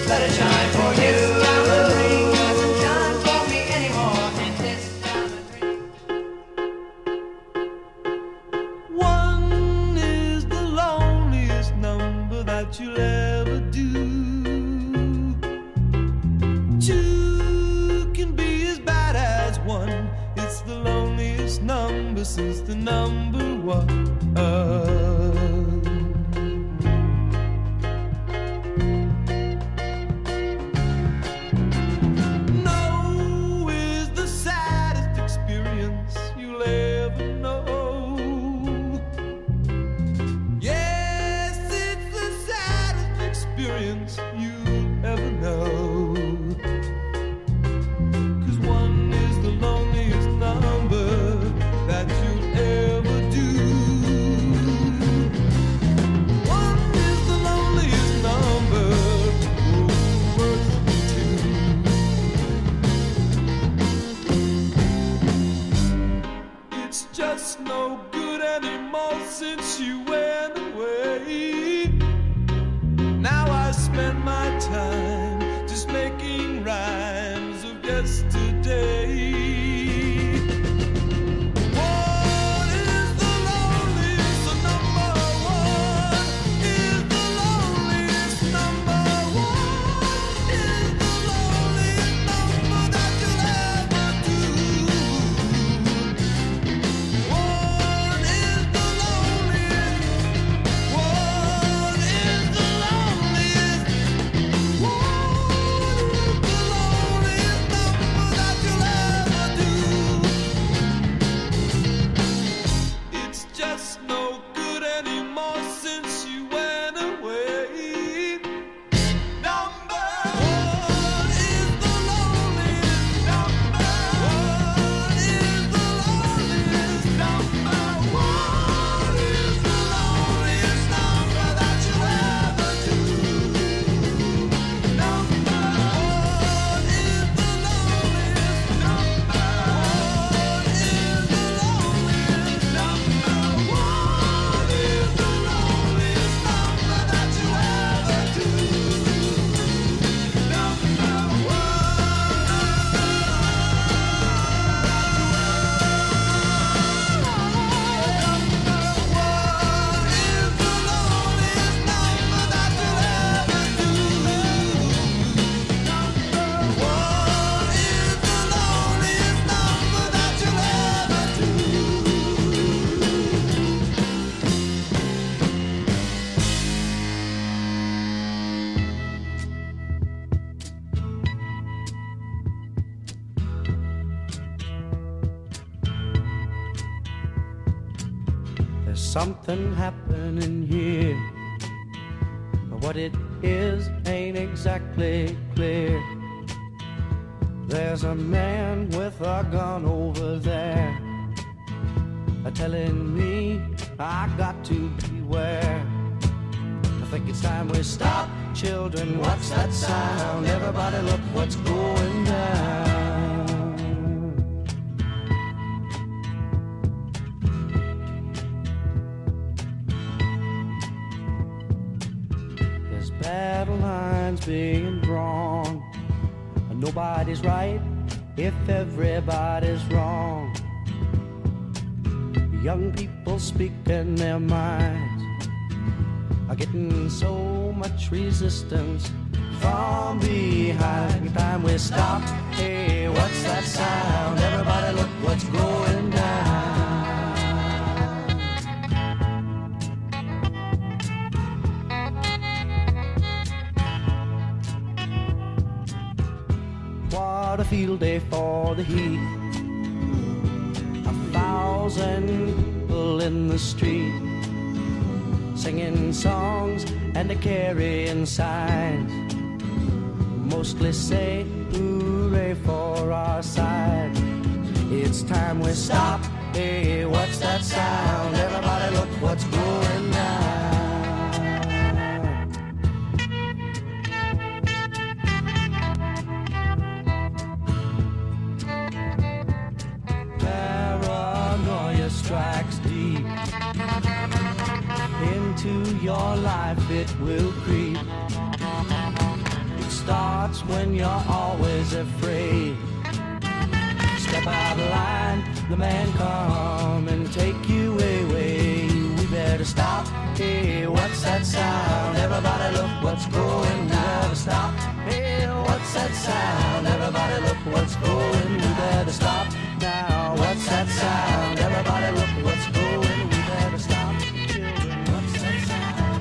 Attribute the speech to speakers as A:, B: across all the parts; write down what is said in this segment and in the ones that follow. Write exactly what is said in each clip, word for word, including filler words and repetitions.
A: let it shine for you. This diamond ring doesn't shine for me anymore. And this diamond ring.
B: One is the loneliest number that you'll ever do. Two can be as bad as one. It's the loneliest number since the number one. No is the saddest experience you'll ever know. Yes, it's the saddest experience you'll ever know. 'Cause one is the loneliest number that you'll ever do. One is the loneliest number, oh, worse than two. It's just no good anymore since you went away. Now I spend my time just making rhymes of yesterday. One is the loneliest, the number one is the loneliest number. One is the loneliest number that you'll ever do. One is the loneliest. One is the loneliest. One is the loneliest number that you'll ever do. It's just no good anymore since you went away. Number one is the loneliest number. One is the loneliest number. One is the loneliest number that you'll ever do. Number one is the loneliest number. One is the loneliest number. One is the loneliest number that you ever do. Number There's something happening here, but what it is ain't exactly clear. There's a man with a gun over there, a telling me I got to beware. I think it's time we stop, children. What's that sound? Everybody, look what's going down. There's battle lines being drawn, and nobody's right if everybody's wrong. Young people speaking their minds are getting so much resistance from behind. Time we stop. Hey, what's that sound? Everybody, look what's going down. What a field day for the heat. A thousand people in the street, singing songs and a carrying signs, mostly say hooray for our side. It's time we stop. Hey, what's that sound? Everybody, look what's going down. Paranoia strikes deep into your life, it will creep. It's hearts when you're always afraid. Step out of line, the man come and take you away. We better stop. Hey, what's that sound? Everybody look what's going. We better stop. Hey, what's that sound? Everybody look what's going. We better stop now. What's that sound? Everybody look what's going. We better stop. Children, what's that sound?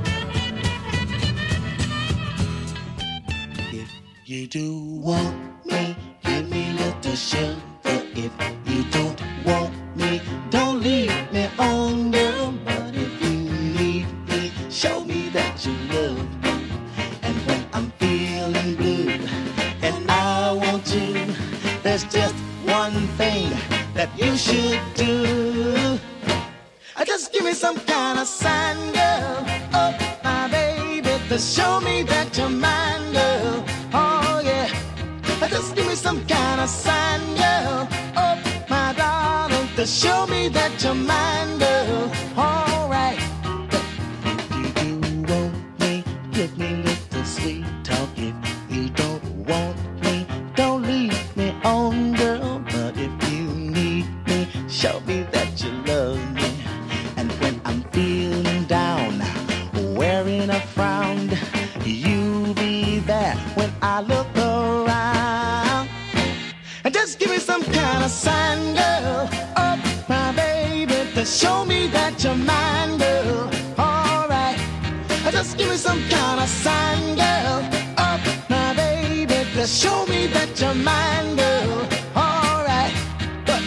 C: If you do want me, give me little sugar. If you don't want me, don't leave me on, girl. But if you need me, show me that you love me. And when I'm feeling blue and I want you, there's just one thing that you should do. Just give me some kind of sign, girl. Oh, my baby, to show me that you're mine, girl. Oh, yeah. Just give me some kind of sign, girl. Oh, my darling, to show me that you're mine, girl. All right. If you do want me, give me little sweet talk. If you don't want me, don't leave me on, girl. But if you need me, show me that you love me. And when I'm feeling down, wearing a frown, you'll be there when I look around. And just give me some kind of sign, girl. Oh, my baby, to show me that you're mine, girl. All right. Just give me some kind of sign, girl. Oh, my baby, to show me that you're mine, girl. All right. But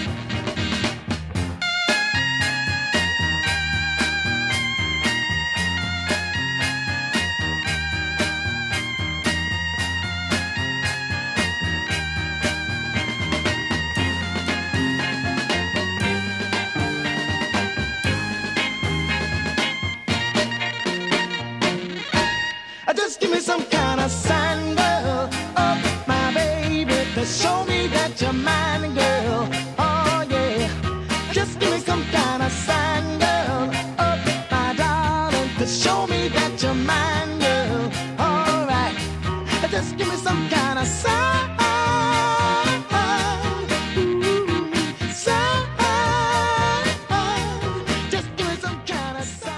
C: just give me some kind of sign, girl. Oh, my baby, to show me that you're mine, girl. Oh, yeah. Just give me some kind of sign, girl. Oh, my darling, to show me that you're mine, girl. All right. Just give me some kind of sign. Ooh, sign. Just give me some kind of sign.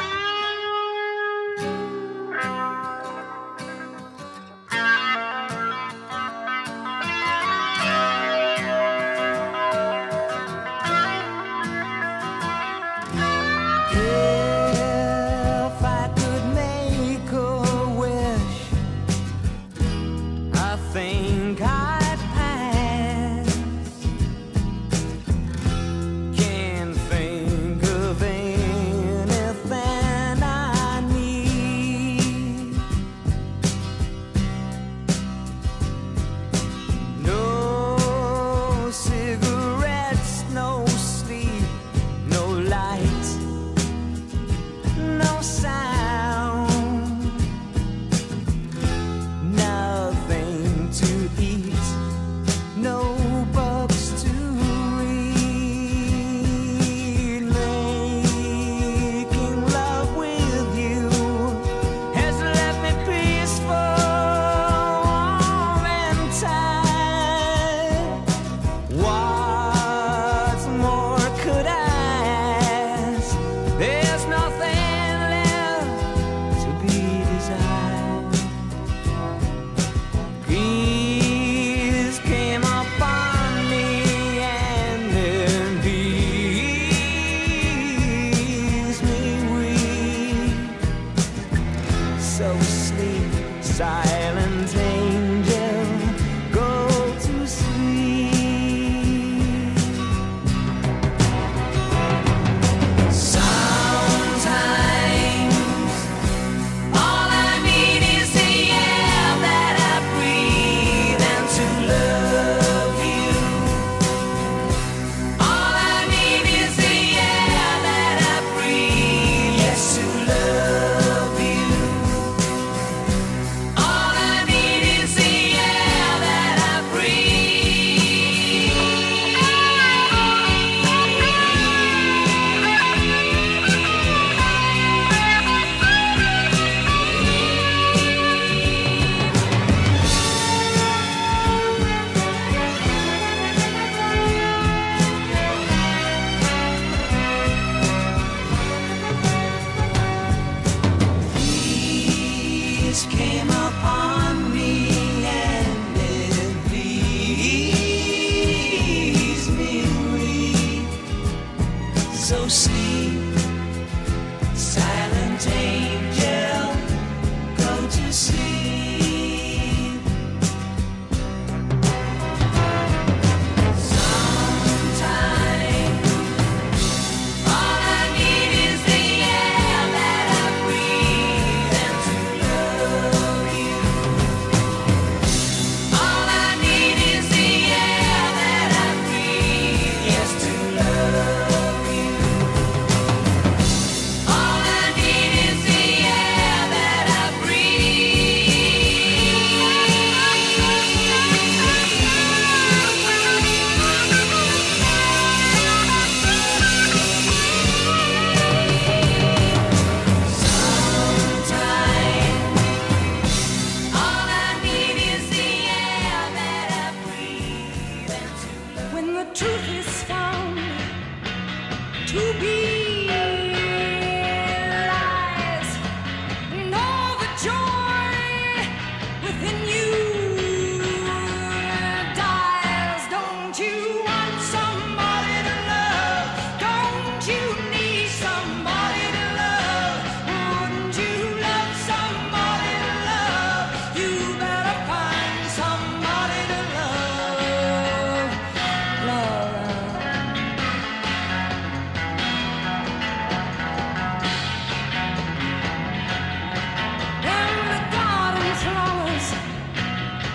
B: If I could make a wish, I think I'd ask. Can't think of anything I need. No cigarettes, no sleep, no light, no sound, nothing to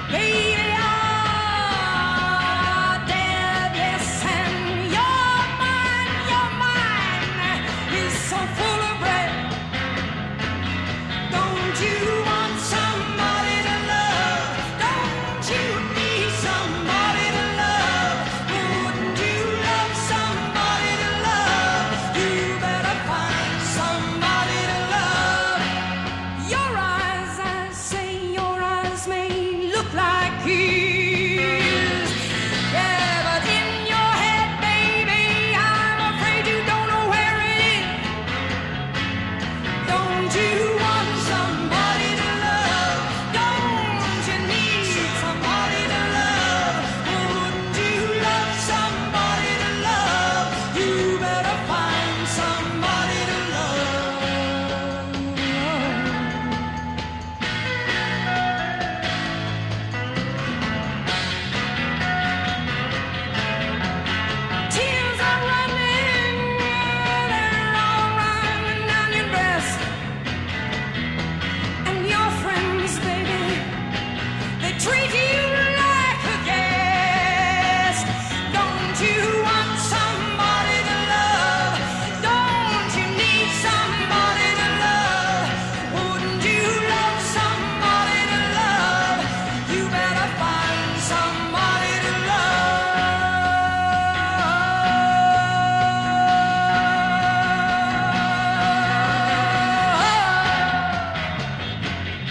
A: Baby, you're dead, yes, and your mind, your mind is so full of bread. Don't you want somebody to love? Don't you need somebody to love? Wouldn't you love somebody to love? You better find somebody to love. Your eyes, I say, your eyes may look like his. Yeah, but in your head, baby, I'm afraid you don't know where it is. Don't you want somebody to love? Don't you need somebody to love? Wouldn't you love somebody to love? You better find somebody to love. Tears are running, they're all running down your breast. And your friends, baby, they treat you like a guest. Don't you want somebody to love? Don't you need somebody to love? Wouldn't you love somebody to love? You better find somebody to love.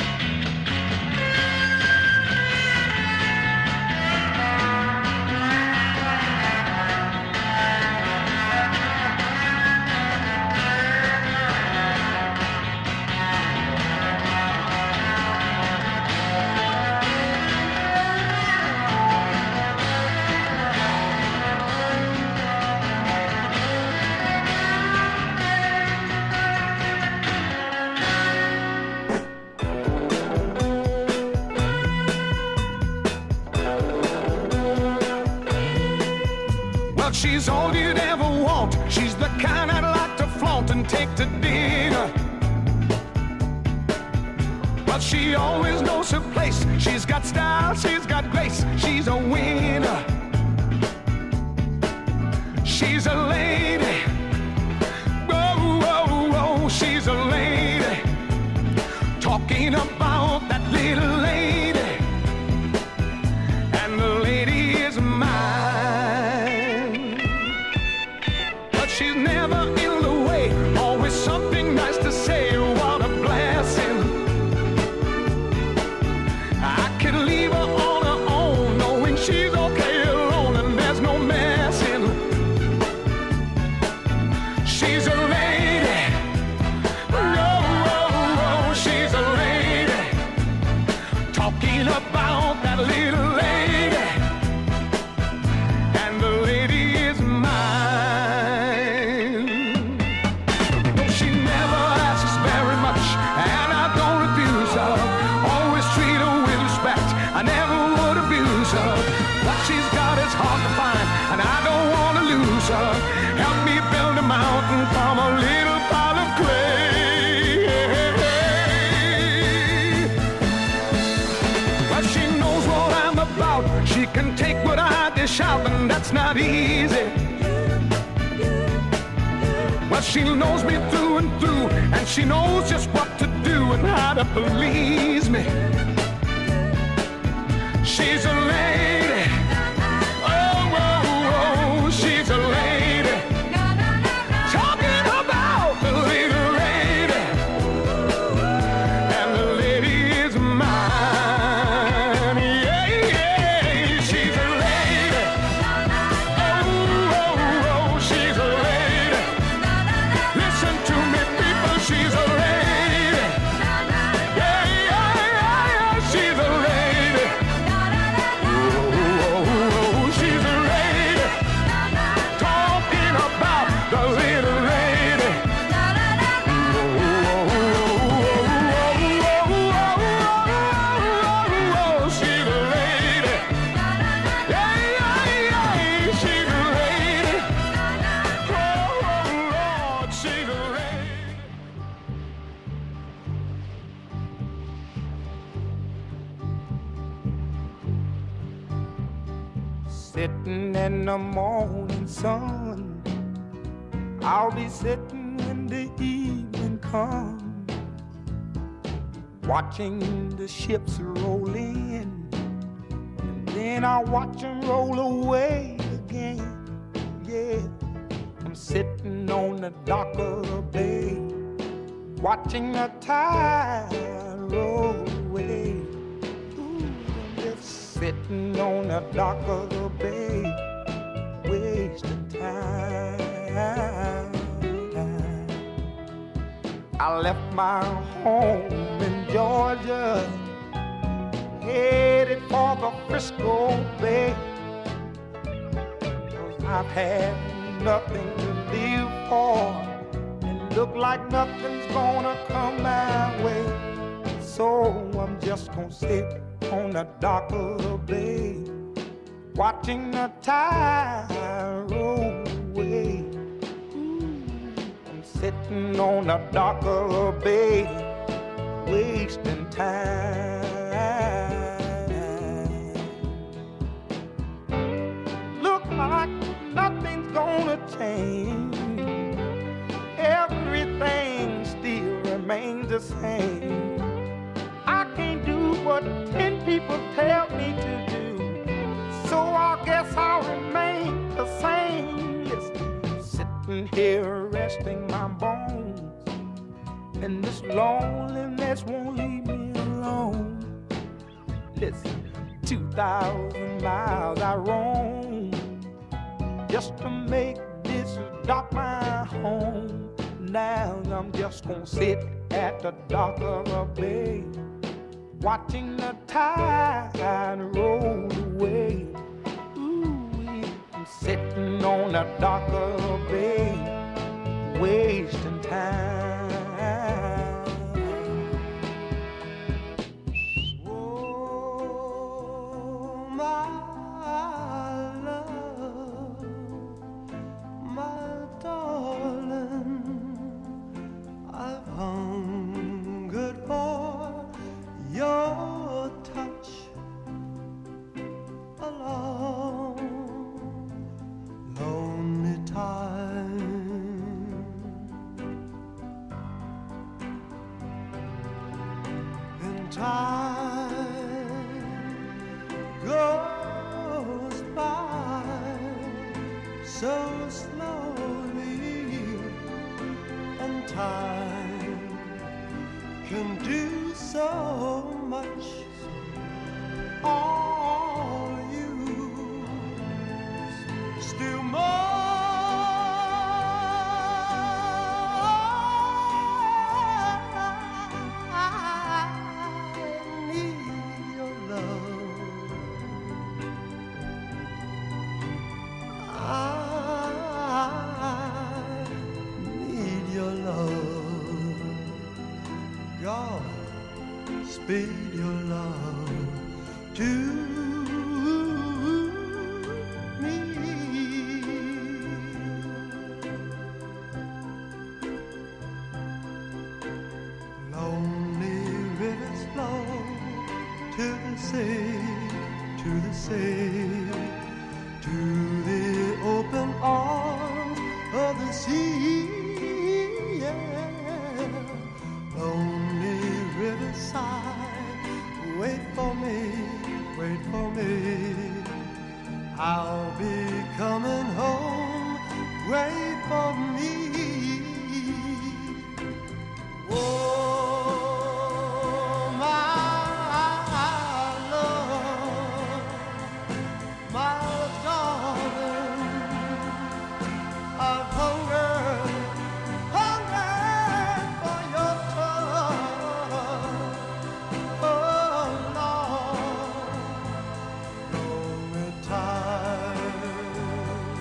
D: Well, she's all you'd ever want. She's the kind I'd like to flaunt and take to dinner. But she always knows her place. She's got style, she's got grace. She's a winner. She's a lady. Whoa, whoa, whoa, she's a lady. Talking about that little lady. And the lady is mine. But she's never in the way. Always something nice to say. What a blessing. I can leave her on her own, knowing she's okay alone and there's no messing. She's a lady. No, oh, oh, she's a lady. Talking about that little lady. And the lady is mine. No, she never asks very much, and I don't refuse her. Always treat her with respect. I never would abuse her. What she's got is hard to find, and I don't want to lose her. Help me build a mountain from a little pile of clay. But she knows what I'm about. She can take what I dish out, and that's not easy. Well, she knows me through and through, and she knows just what to do and how to please me. She's a lady. Oh, oh, oh, she's a lady. Talking about the little lady. And the lady is mine. Yeah, yeah, she's a lady. Oh, oh, oh, she's a lady. Listen to me, people, she's a lady. Yeah, yeah, yeah, yeah, she's a lady. sitting in the morning sun. I'll be sitting when the evening comes, watching the ships roll in, and then I'll watch them roll away again. Yeah, I'm sitting on the dock of the bay, watching the tide roll away. Ooh, I'm just sitting on the dock of the bay, wasting time. I left my home in Georgia, headed for the Frisco Bay, 'cause I've had nothing to live for, and look like nothing's gonna come my way. So I'm just gonna sit on the dock of the bay, watching the tide roll away. Sitting on the dock of the bay, wasting time. Look like nothing's gonna change. Everything still remains the same. I can't do what ten people tell me to do, so I guess I'll remain the same. Listen, sitting here resting my bones, and this loneliness won't leave me alone. Listen, two thousand miles I roam just to make this dock my home. Now I'm just gonna sit at the dock of the bay, watching the tide roll away. Sitting on the dock of the bay, wasting time.
B: Oh, my love, my darling, I've hungered for your touch alone. Lonely time, and time goes by so slowly, and time can do so much. All you still more. I need your love. I need your love. God, speed your love to to the sea, to the open arms of the sea. Yeah. Lonely riverside, wait for me, wait for me. I'll be coming home, wait for me. Whoa. Time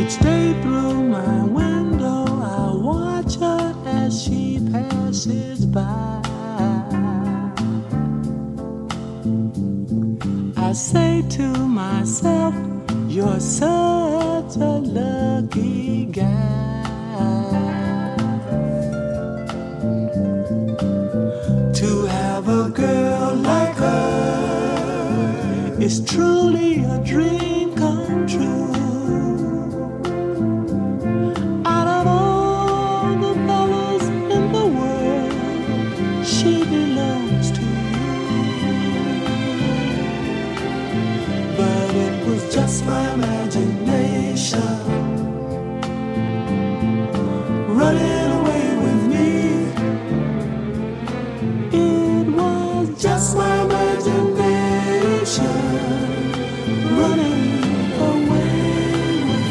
E: Each day through my window I watch her as she passes by. I say to myself, you're such a lucky guy to have a girl like her. Is truly a dream come true. Out of all the fellas in the world, she belongs to you. But it was just my imagination running away with me. It was just my imagination running away with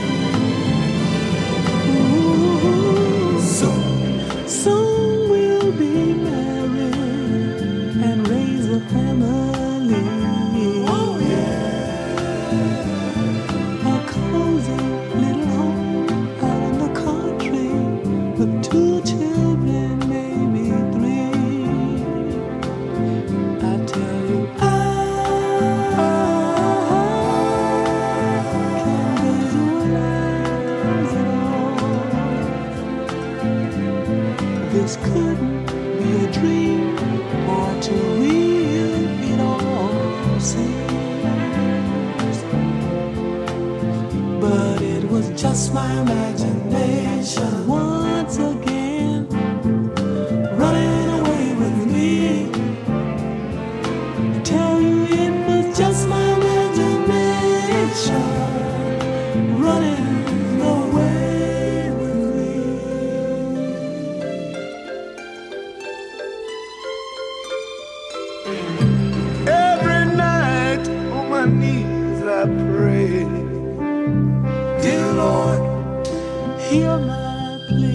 E: me. Ooh, soon, soon we'll be married and raise a family. Oh yeah, a cozy little home out in the country with two children, maybe three. I tell you, I can't visualize it all. This couldn't be a dream or too real, it all seems. But it was just my imagination once again running away with me. Tell you it was just my imagination running away with me. Every night on my knees I pray, dear Lord, hear my plea.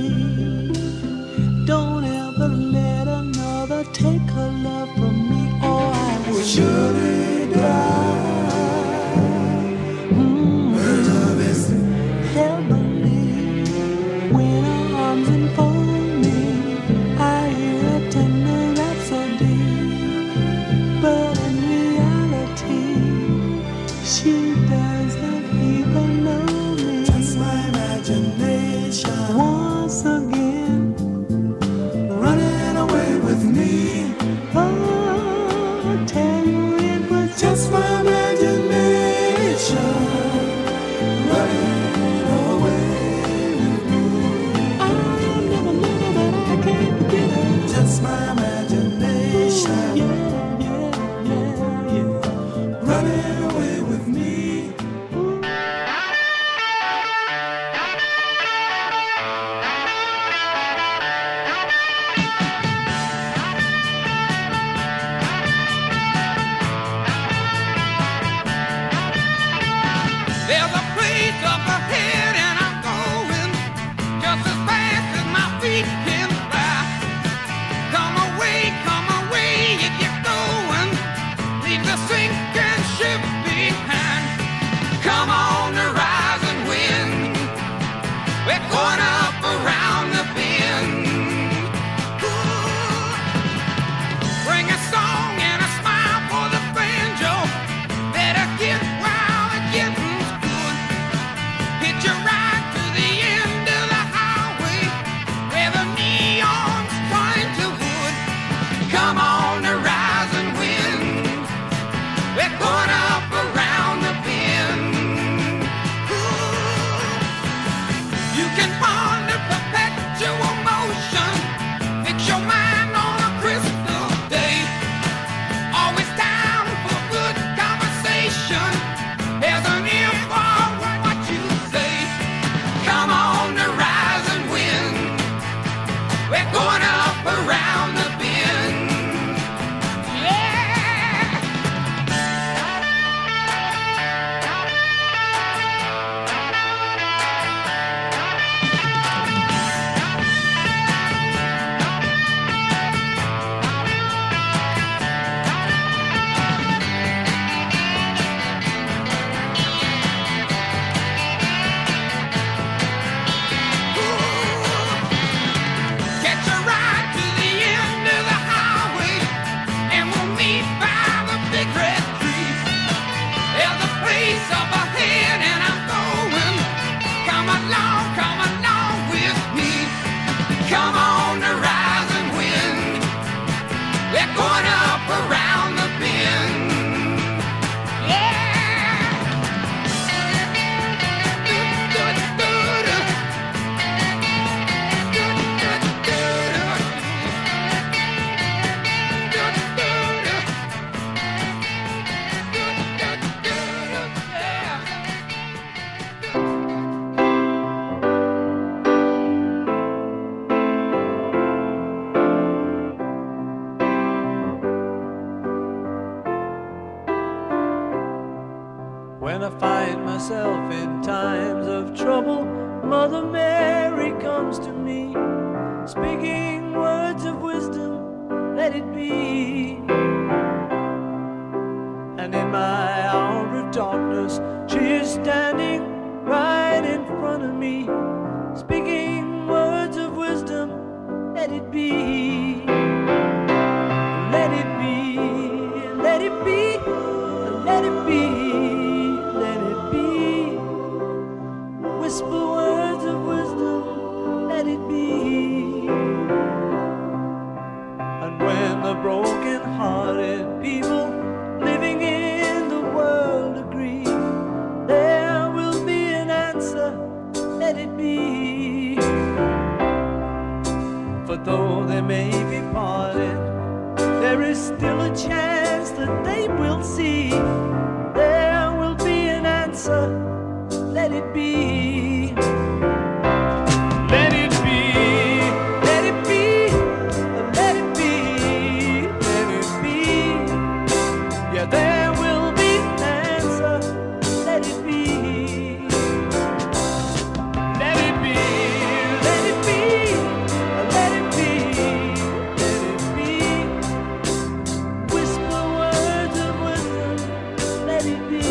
B: I find myself in times of trouble, Mother Mary comes to me, speaking words of wisdom, let it be. And in my hour of darkness, she is standing right in front of me, speaking words of wisdom, let it be. Let it be, let it be, let it be, let it be. Whisper words of wisdom, let it be. And when the broken-hearted people living in the world agree, there will be an answer, let it be. For though they may be parted, there is still a chance that they will see. There will be an answer, let it be. Let it be, let it be, let it be, let it be. Yeah, there will be an answer, let it be. Let it be, let it be, let it be, let it be. Whisper words of wisdom, let it be.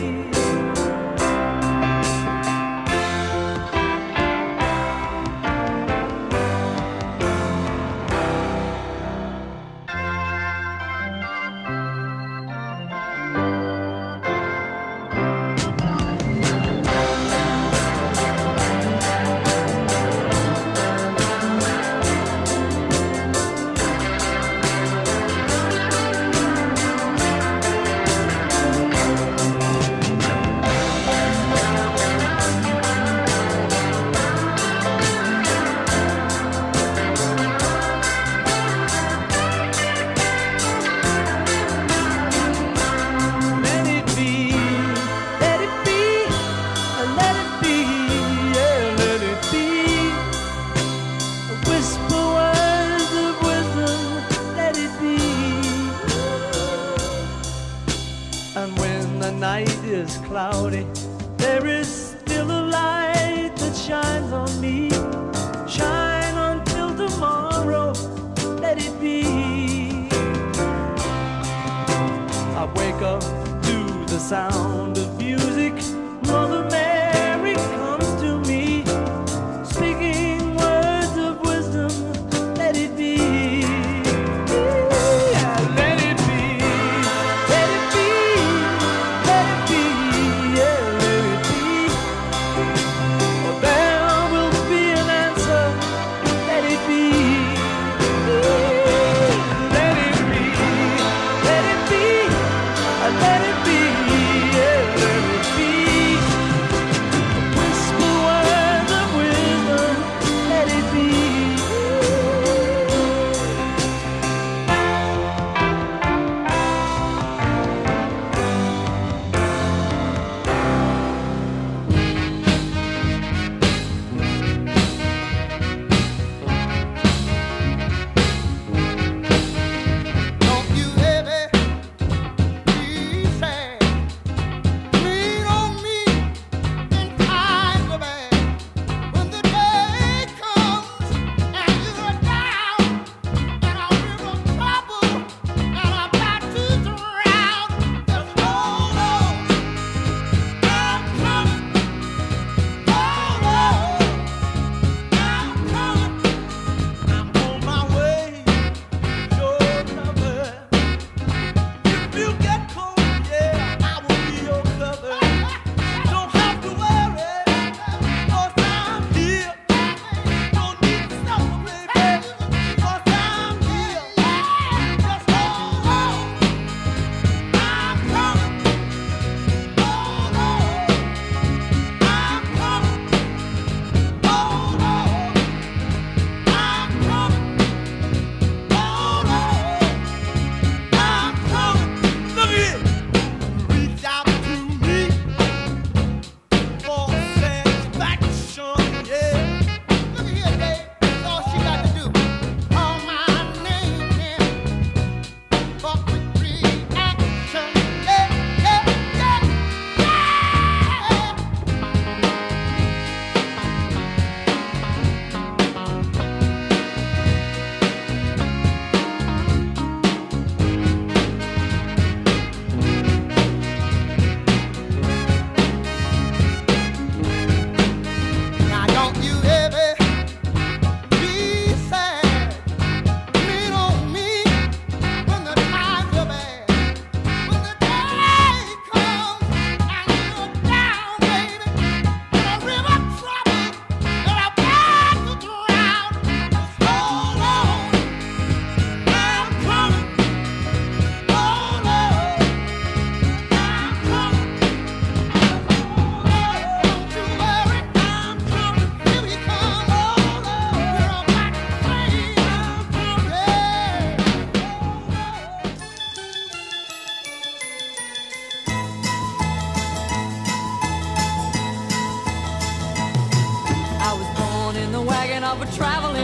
B: Let it be, let it be, let it be, yeah, let it be. Whisper words of wisdom, let it be. And when the night is cloudy, there is still a light that shines on me. Shine until tomorrow, let it be. I wake up to the sound of music. Mother Mary comes to me, speaking words of wisdom, let it be. Yeah, let it be, let it be, let it be, yeah, let it be.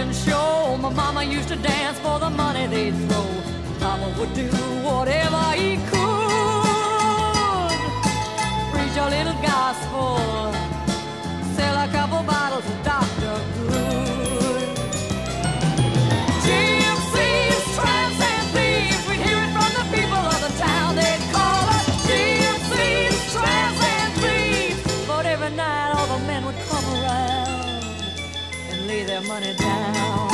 F: traveling show. My mama used to dance for the money they'd throw. Papa would do whatever he could. Preach a little gospel, sell a couple bottles of Doctor Good. Gypsies, tramps, and thieves, we'd hear it from the people of the town. They'd call us gypsies, tramps, and thieves. But every night all the men would come around and lay their money down.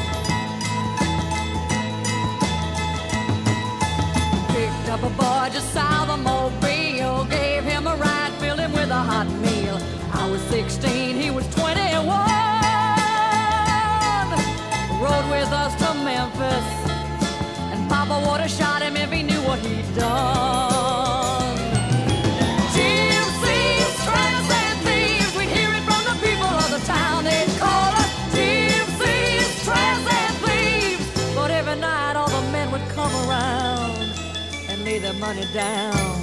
F: Picked up a boy just south of Mobile, gave him a ride, filled him with a hot meal. I was sixteen, he was twenty-one. Rode with us to Memphis, and Papa would have shot him if he knew what he'd done. Gypsies, tramps, and thieves, we'd hear it from the people of the town. They'd call us gypsies, tramps, and thieves. But every night all the men would come around and lay their money down.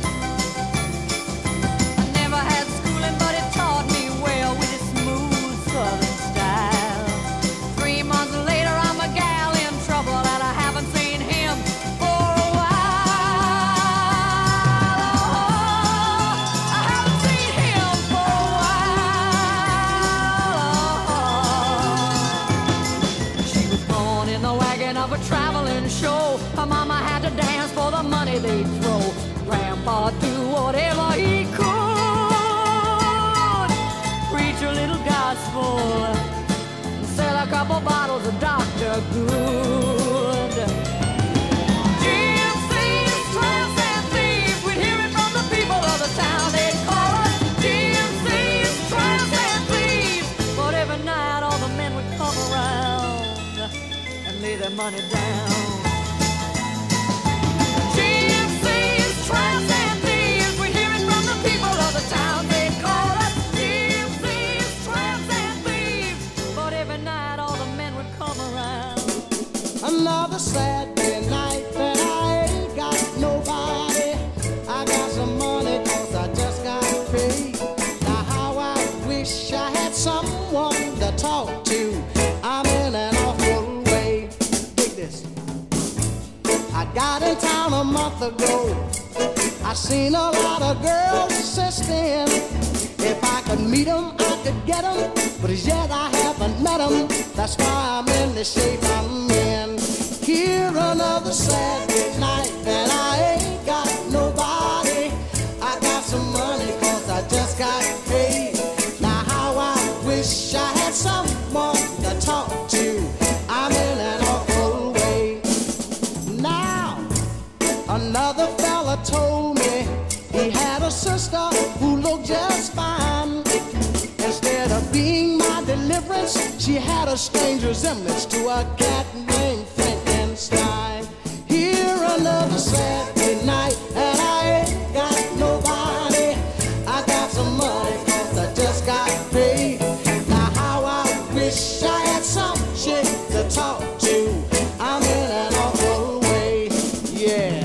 F: I never had schooling, but it taught me well with its smooth southern style. Three months later, I'm a gal in trouble, and I haven't seen him for a while. Oh, I haven't seen him for a while. She was born in the wagon of a traveling show. Her mama had to dance for the money they'd throw. Grandpa do whatever he could. Preach a little gospel, sell a couple bottles of Doctor Good. Gypsies, tramps, and thieves, we'd hear it from the people of the town. They'd call us gypsies, tramps, and thieves. But every night all the men would come around and lay their money down. Gypsies, tramps, and thieves, we hear it from the people of the town. They call us gypsies, tramps, and thieves. But every night all the men would come around.
C: Another Saturday night that I ain't got nobody. I got some money 'cause I just got paid. Now how I wish I had someone to talk to. I'm in an awful way. Dig this. I got in town a month ago. I seen a lot of girls since then. If I could meet them, I could get them. But as yet I haven't met them. That's why I'm in the shape I'm in. Here another Saturday night and I ain't got nobody. I got some money 'cause I just got paid. Now how I wish I had someone to talk to. I'm in an awful way. Now another fella told me he had a sister who looked just fine. Instead of being my deliverance, she had a strange resemblance to a cat named Frankenstein. Here another Saturday night and I ain't got nobody. I got some money 'cause I just got paid. Now how I wish I had some shit to talk to. I'm in an awful way, yeah.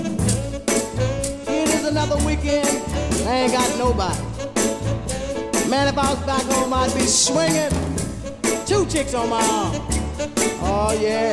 C: It is another weekend, I ain't got nobody. Man, if I was back home, I'd be swinging. Two chicks on my arm. Oh, yeah.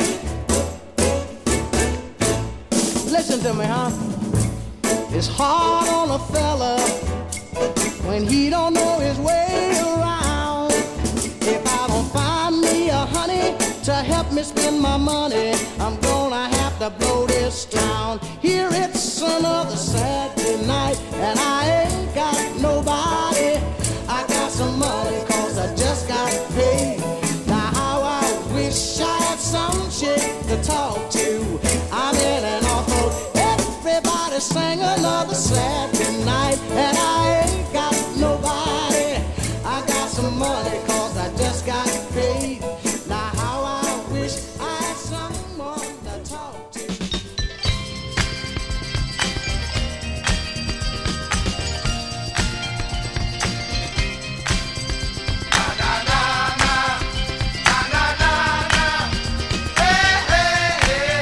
C: Listen to me, huh? It's hard on a fella when he don't know his way around. If I don't find me a honey to help me spend my money, I'm gonna have to blow this town. Here it's another Saturday night and I ain't got nobody. I got some money 'cause I just got paid. Now how I wish I had some shit to talk to. I'm in an awful. Everybody sang another Saturday night and I ain't got nobody. I got some money 'cause I just got paid. Now how I wish I had someone to talk to.
D: Hey, hey, hey.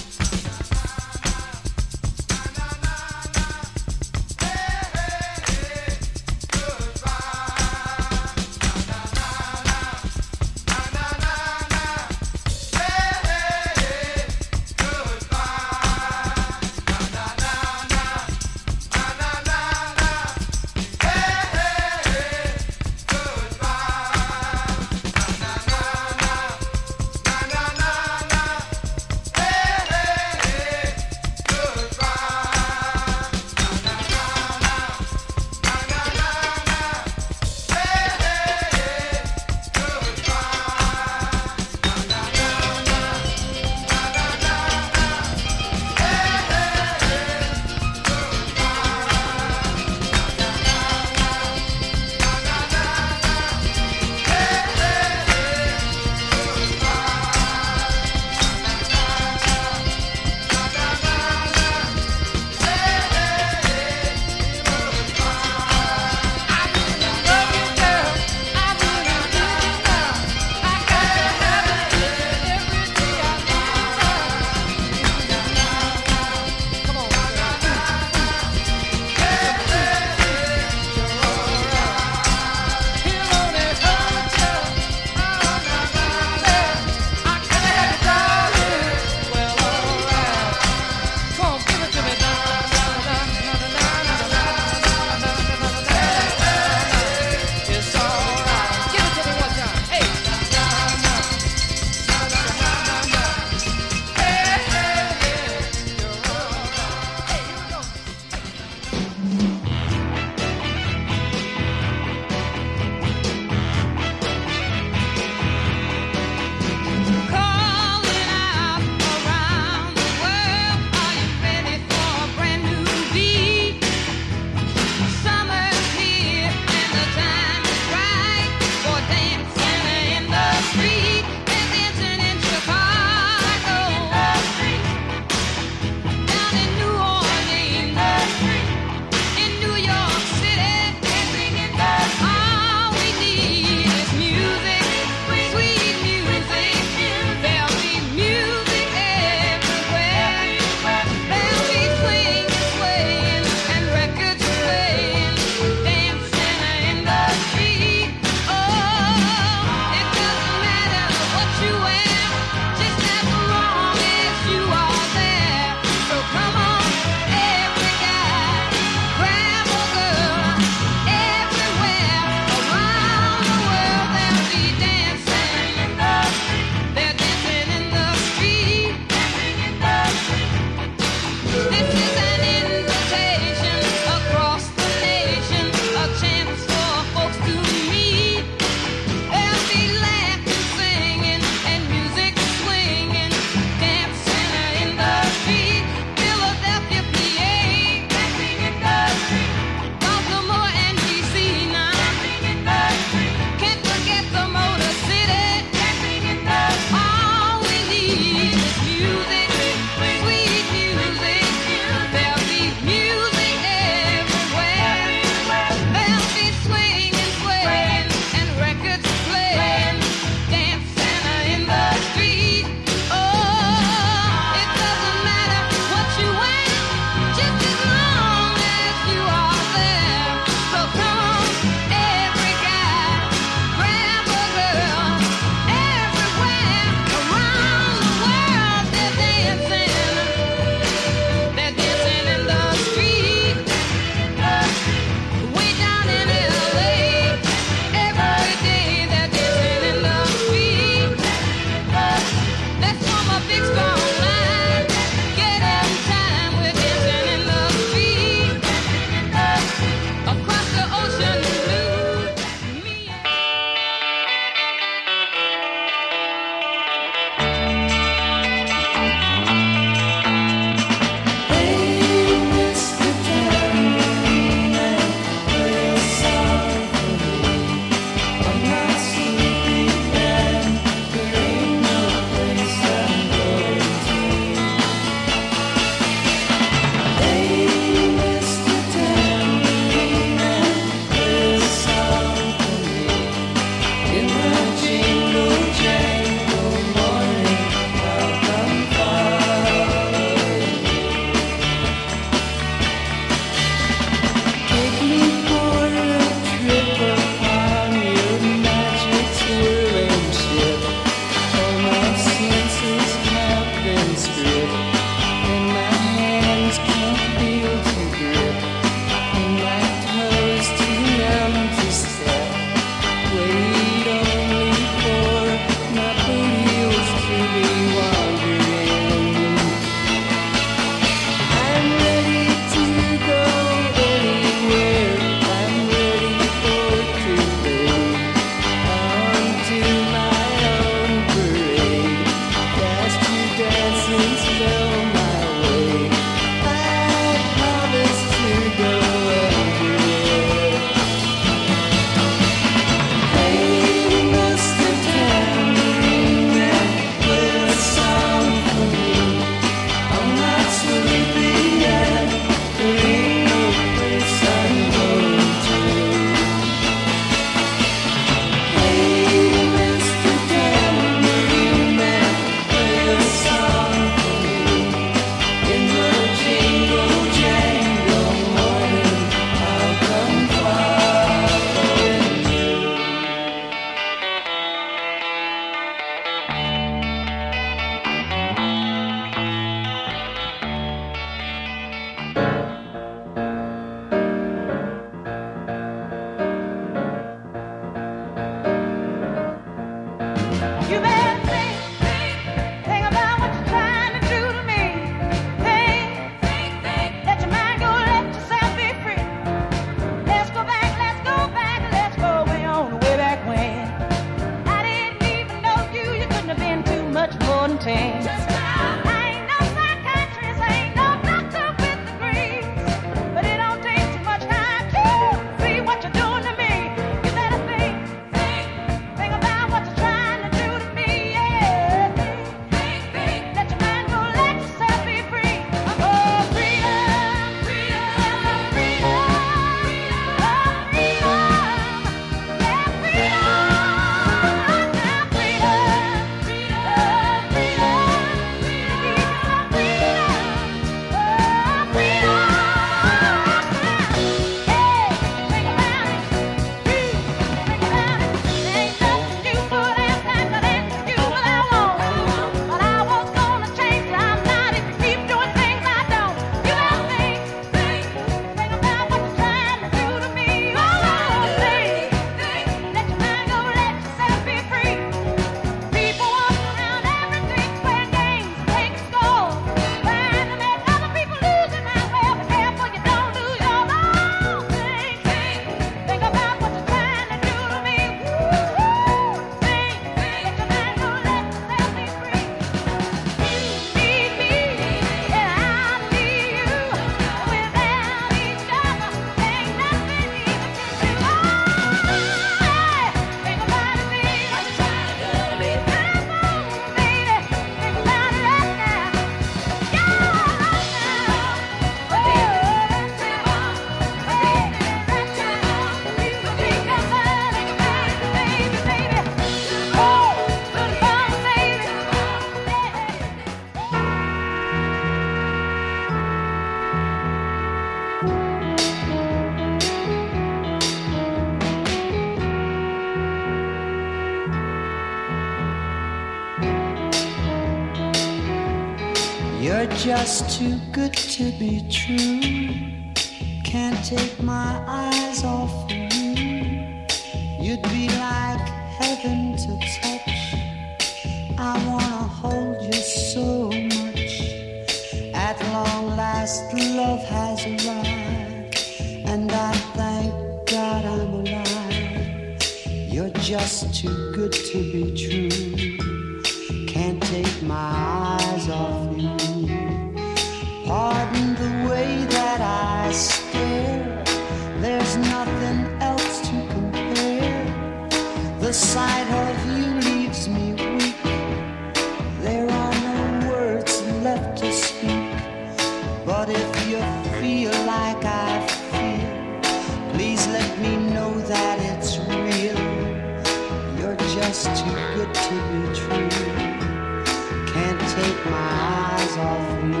B: You're just too good to be true. Can't take my eyes off of you. You'd be like heaven to touch. I wanna hold you so much. At long last, love has arrived, and I thank God I'm alive. You're just too good to be true. Can't take my eyes off you. Pardon the way that I stare. There's nothing else to compare. The sight of you leaves me weak. There are no words left to speak. But if you feel like I feel, please let me know that it's real. You're just too good to be true. Can't take my eyes off you.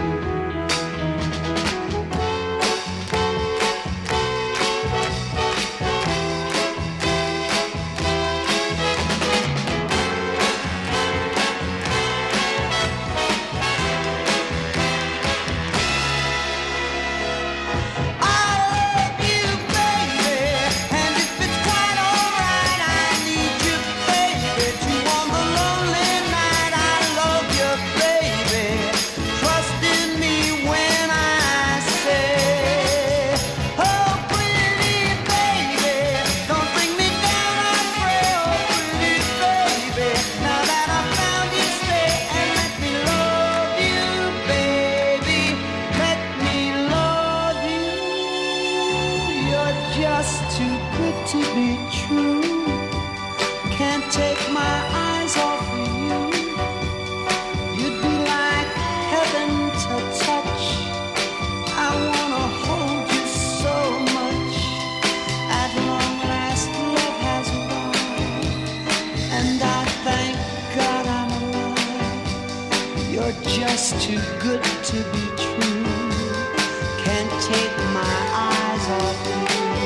B: Just too good to be true. Can't take my eyes off you.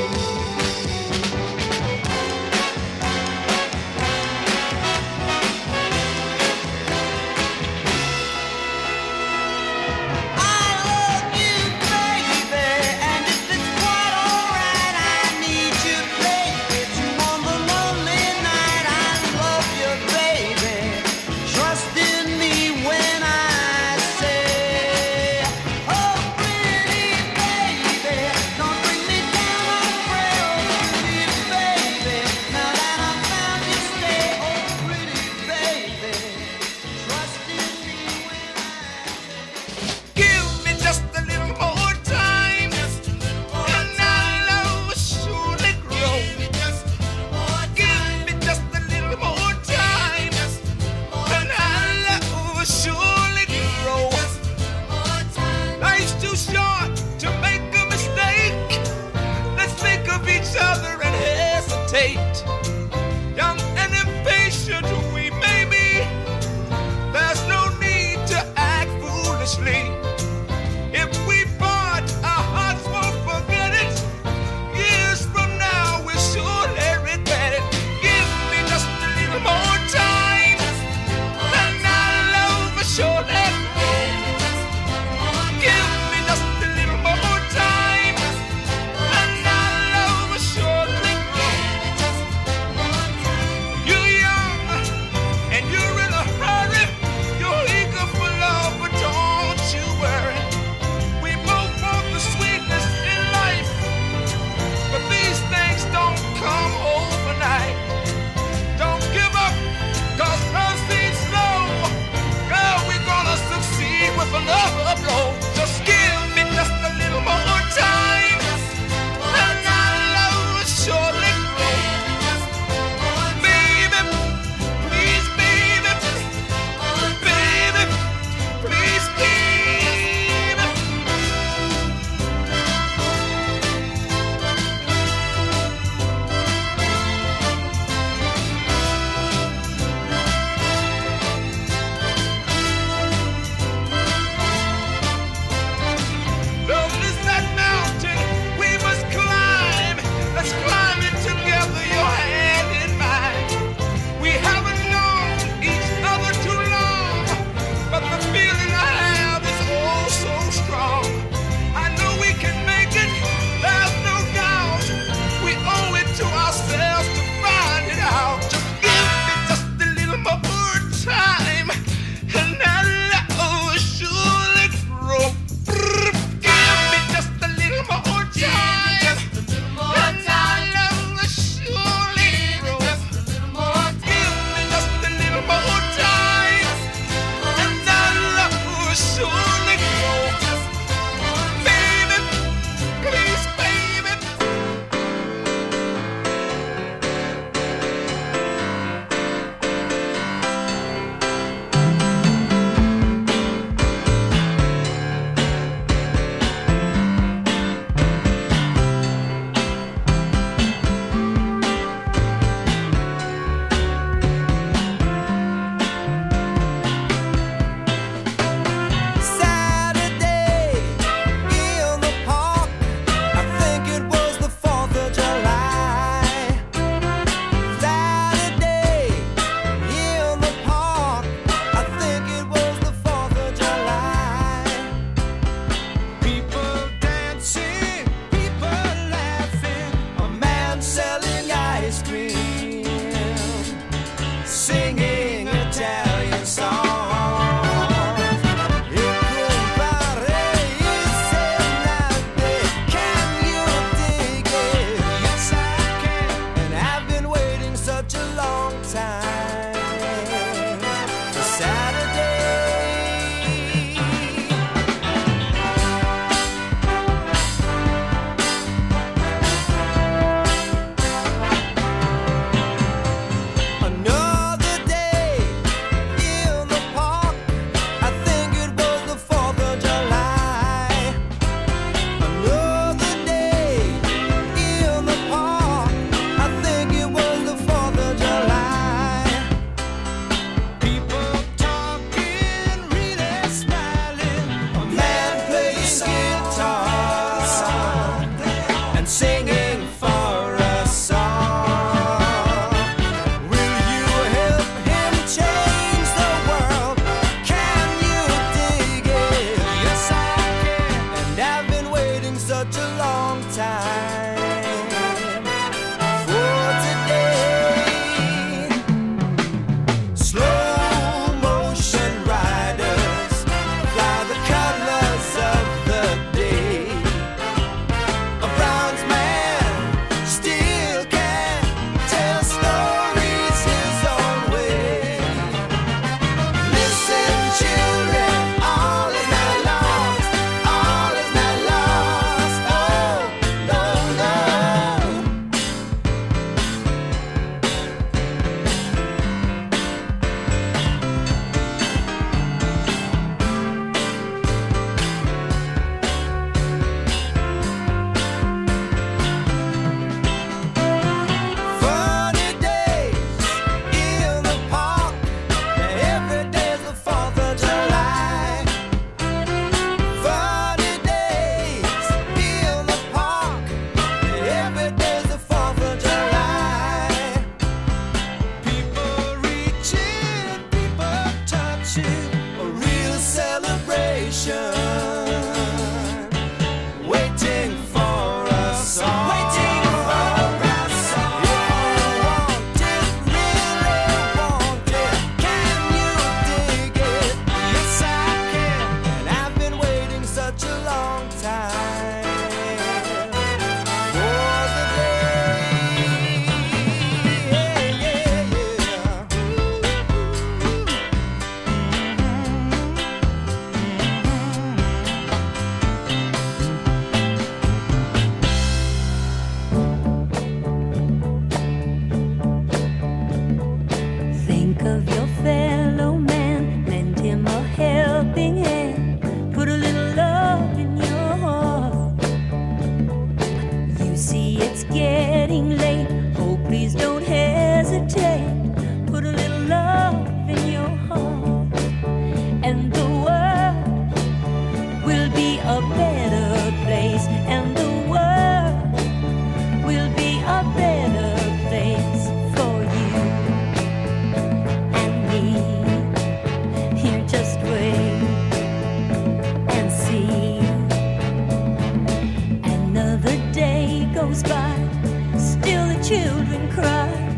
B: I love you, baby, and if it's quite alright, I need you, baby. To on the lonely night, I love you, baby. Trust in me when I young and impatient we may be, there's no need to act foolishly. If we part, our hearts won't forget it. Years from now we'll surely regret it. Give me just a little more time, and our love will surely grow. Give me just a little more time, and our love will surely grow.
G: singing for a song. Will you help him change the world? Can you dig it? Yes, I can. And I've been waiting such a long time for today. Slow motion riders fly the colors of the day. A bronze man still can tell stories his own way. Listen, children, all is not lost, all is not lost. Oh, no, no. Funny days in the park. Every day's the Fourth of July. Funny days in the park. Every day's the Fourth of July. People reaching, people touching, a real celebration. Waiting for a song. Waiting for a song. If you want it, really want it, can you dig it? Yes, I can. And I've been waiting such a long time for the day. Yeah, yeah, yeah.
F: Think of your fellow man, lend him a helping hand, put a little love in your heart. You see it's getting late, oh please don't hesitate, put a little love in your heart, and the world will be a better place, and the world will be a better place for you and me. Here, just wait and see. Another day goes by, still the children cry.